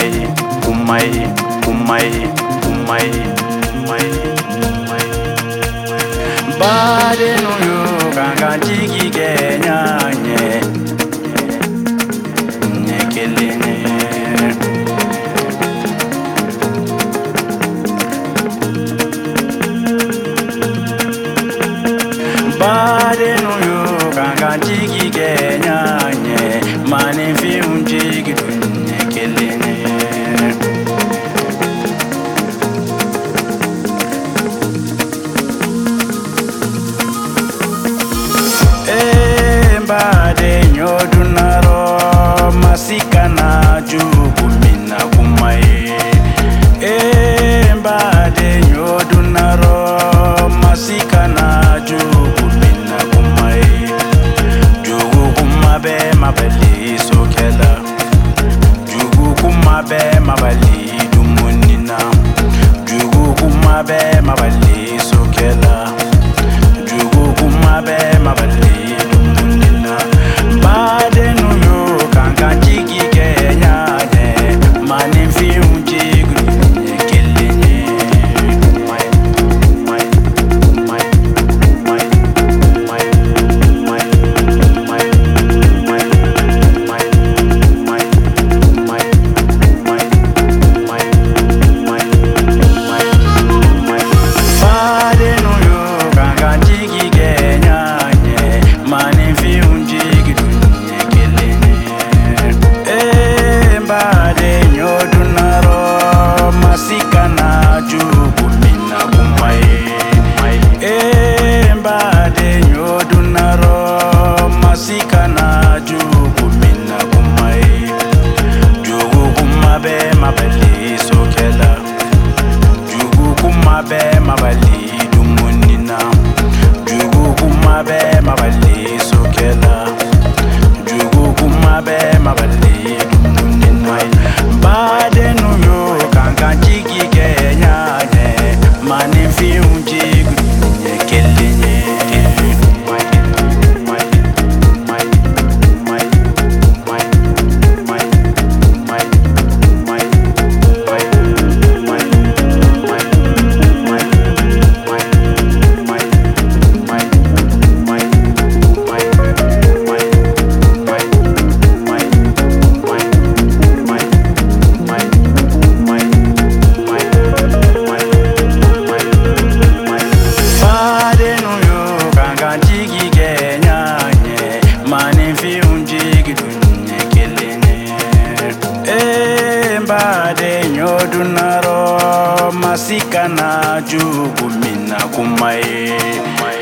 Bade no yo kanga jigi Kenya nye kelene. Bade no yo kanga jigi Kenya nye mane fi unjigi dunye kelene. Bade nyodunaro masikana jugumina kumae. Bade nyodunaro masikana jugumina kumae. Jugu kumabe mabali sokela. Jugu kumabe mabali dumunina. Jugu kumabe mabali sokela. Jugu kumabe mabali. Bade no yo kanga jigi Kenya ne mane fi unjigi kelene. Bade no yo kanga jigi Kenya ne mane fi unjigi masikana jugumina kumae. Bade nyodunaro masikana jugumina kumae. Jugu kumabe mabali sokela. Jugu kumabe mabali dumunina. Jugu kumabe mabali sokela. Jugu kumabe mabali dumunina. Bade no yo kanga jigi Kenya ne mane fi unjigi kelene. Bade nyodunaro masikana jugumina kumae.